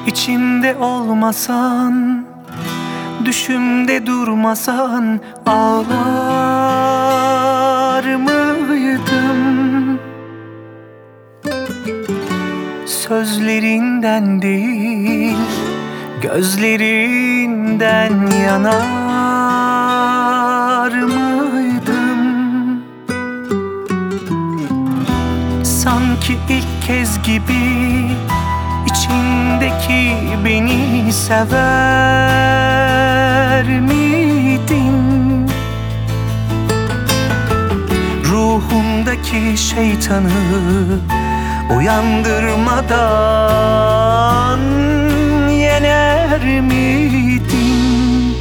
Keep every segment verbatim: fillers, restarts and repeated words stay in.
İçimde olmasan, düşümde durmasan ağlar mıydım? Sözlerinden değil, gözlerinden yanar mıydım? Sanki ilk kez gibi İçindeki beni sever miydin? Ruhumdaki şeytanı uyandırmadan yener miydin?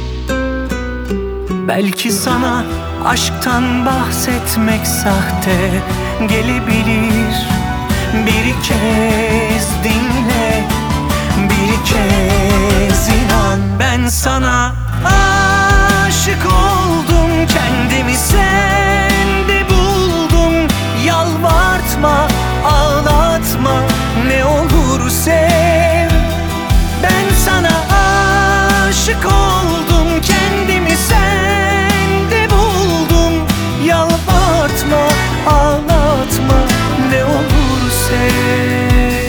Belki sana aşktan bahsetmek sahte gelebilir. Bir kez dinle, bir kez inan. Ben sana aşık oldum, kendimi sende buldum. Yalvartma, ağlatma, ne olur sev. Ben sana aşık oldum, kendimi sende buldum. Yalvartma, ağlatma, ne olur sev.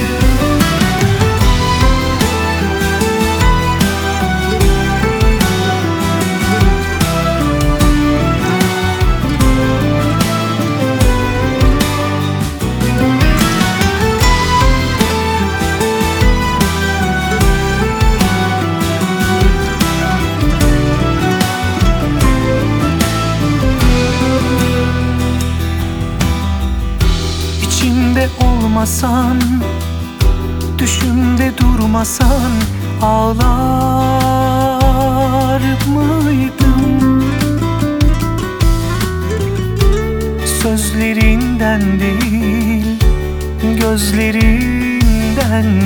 İçimde olmasan, düşümde durmasan ağlar mıydım? Sözlerinden değil, gözlerinden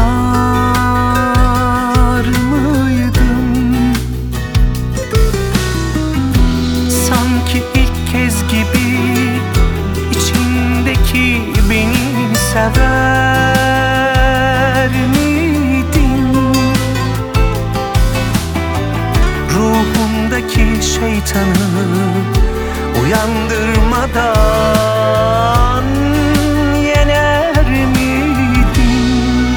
yanar mıydım? Sanki ilk kez gibi İçindeki beni sever miydin? Ruhumdaki şeytanı uyandırmadan yener miydin?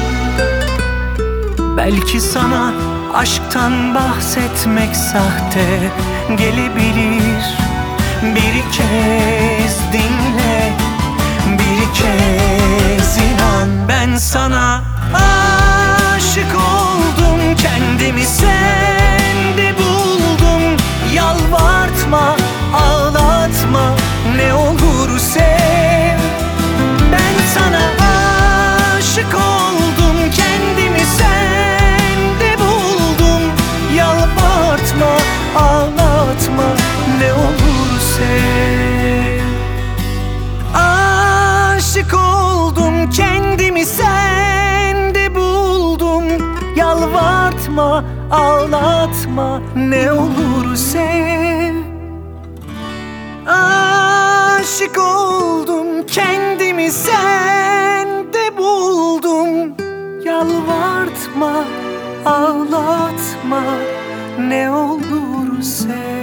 Belki sana aşktan bahsetmek sahte gelebilir. Bir kez dinle, bir kez inan. Ben sana aşık oldum, kendimi sende buldum. Yalvartma, ağlatma, ne olur sev. Ben sana aşık oldum, kendimi sende buldum. Yalvartma, ağlatma, ne olur sev. Aşık oldum, kendimi sende buldum. Yalvartma, ağlatma, ne olur sev. Aşık oldum, kendimi sende buldum. Yalvartma, ağlatma, ne olur sev.